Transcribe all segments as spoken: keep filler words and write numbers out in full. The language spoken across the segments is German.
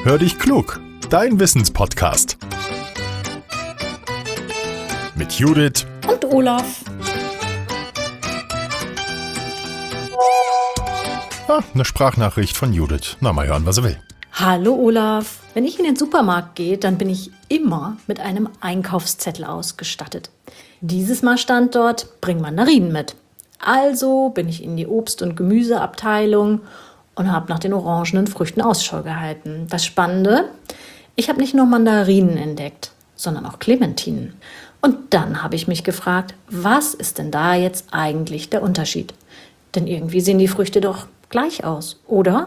Hör dich klug, dein Wissenspodcast. Mit Judith und Olaf. Ah, eine Sprachnachricht von Judith. Na, mal hören, was er will. Hallo Olaf. Wenn ich in den Supermarkt gehe, dann bin ich immer mit einem Einkaufszettel ausgestattet. Dieses Mal stand dort, bring Mandarinen mit. Also bin ich in die Obst- und Gemüseabteilung und habe nach den orangenen Früchten Ausschau gehalten. Das Spannende, ich habe nicht nur Mandarinen entdeckt, sondern auch Clementinen. Und dann habe ich mich gefragt, was ist denn da jetzt eigentlich der Unterschied? Denn irgendwie sehen die Früchte doch gleich aus, oder?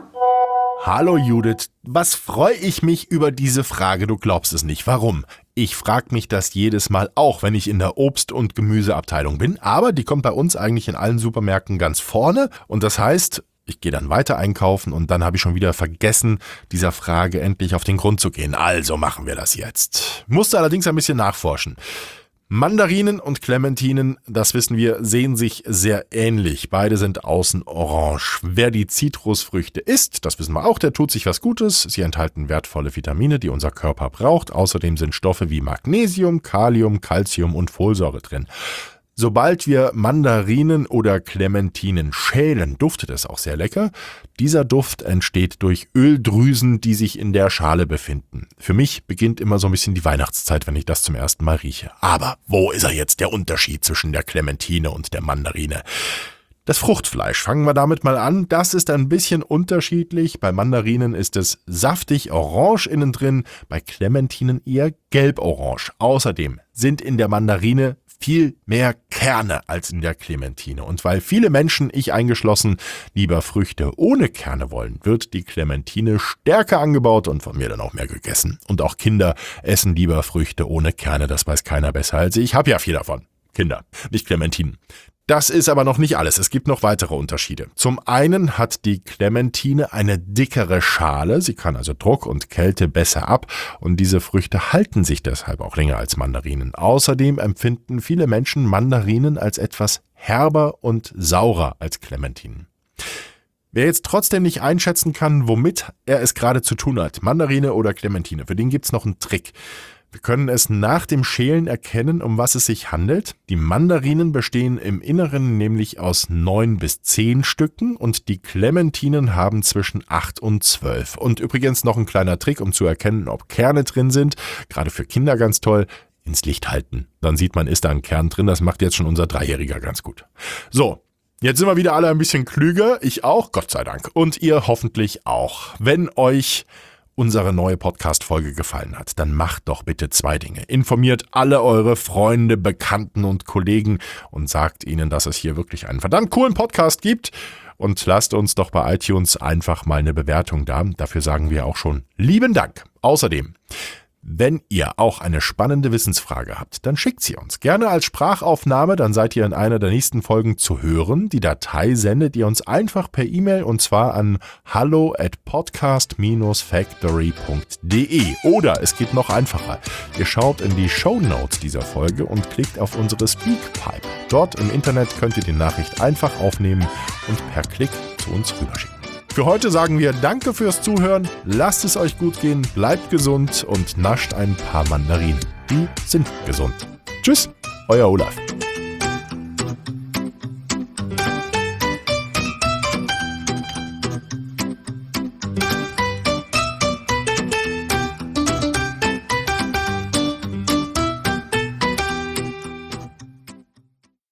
Hallo Judith, was freue ich mich über diese Frage, du glaubst es nicht. Warum? Ich frage mich das jedes Mal auch, wenn ich in der Obst- und Gemüseabteilung bin, aber die kommt bei uns eigentlich in allen Supermärkten ganz vorne und das heißt, ich gehe dann weiter einkaufen und dann habe ich schon wieder vergessen, dieser Frage endlich auf den Grund zu gehen. Also machen wir das jetzt. Musste allerdings ein bisschen nachforschen. Mandarinen und Clementinen, das wissen wir, sehen sich sehr ähnlich. Beide sind außen orange. Wer die Zitrusfrüchte isst, das wissen wir auch, der tut sich was Gutes. Sie enthalten wertvolle Vitamine, die unser Körper braucht. Außerdem sind Stoffe wie Magnesium, Kalium, Calcium und Folsäure drin. Sobald wir Mandarinen oder Clementinen schälen, duftet es auch sehr lecker. Dieser Duft entsteht durch Öldrüsen, die sich in der Schale befinden. Für mich beginnt immer so ein bisschen die Weihnachtszeit, wenn ich das zum ersten Mal rieche. Aber wo ist er jetzt, der Unterschied zwischen der Clementine und der Mandarine? Das Fruchtfleisch, fangen wir damit mal an, das ist ein bisschen unterschiedlich. Bei Mandarinen ist es saftig orange innen drin, bei Clementinen eher gelb-orange. Außerdem sind in der Mandarine viel mehr Kerne als in der Clementine. Und weil viele Menschen, ich eingeschlossen, lieber Früchte ohne Kerne wollen, wird die Clementine stärker angebaut und von mir dann auch mehr gegessen. Und auch Kinder essen lieber Früchte ohne Kerne, das weiß keiner besser als ich. Ich habe ja vier davon. Kinder, nicht Clementinen. Das ist aber noch nicht alles. Es gibt noch weitere Unterschiede. Zum einen hat die Clementine eine dickere Schale. Sie kann also Druck und Kälte besser ab und diese Früchte halten sich deshalb auch länger als Mandarinen. Außerdem empfinden viele Menschen Mandarinen als etwas herber und saurer als Clementinen. Wer jetzt trotzdem nicht einschätzen kann, womit er es gerade zu tun hat, Mandarine oder Clementine, für den gibt's noch einen Trick. Wir können es nach dem Schälen erkennen, um was es sich handelt. Die Mandarinen bestehen im Inneren nämlich aus neun bis zehn Stücken und die Clementinen haben zwischen acht und zwölf. Und übrigens noch ein kleiner Trick, um zu erkennen, ob Kerne drin sind, gerade für Kinder ganz toll, ins Licht halten. Dann sieht man, ist da ein Kern drin, das macht jetzt schon unser Dreijähriger ganz gut. So. Jetzt sind wir wieder alle ein bisschen klüger, ich auch, Gott sei Dank. Und ihr hoffentlich auch. Wenn euch unsere neue Podcast-Folge gefallen hat, dann macht doch bitte zwei Dinge. Informiert alle eure Freunde, Bekannten und Kollegen und sagt ihnen, dass es hier wirklich einen verdammt coolen Podcast gibt. Und lasst uns doch bei iTunes einfach mal eine Bewertung da. Dafür sagen wir auch schon lieben Dank. Außerdem, wenn ihr auch eine spannende Wissensfrage habt, dann schickt sie uns gerne als Sprachaufnahme, dann seid ihr in einer der nächsten Folgen zu hören. Die Datei sendet ihr uns einfach per E-Mail und zwar an hallo at podcast dash factory punkt de. Oder es geht noch einfacher. Ihr schaut in die Shownotes dieser Folge und klickt auf unsere Speakpipe. Dort im Internet könnt ihr die Nachricht einfach aufnehmen und per Klick zu uns rüberschicken. Für heute sagen wir Danke fürs Zuhören, lasst es euch gut gehen, bleibt gesund und nascht ein paar Mandarinen. Die sind gesund. Tschüss, euer Olaf.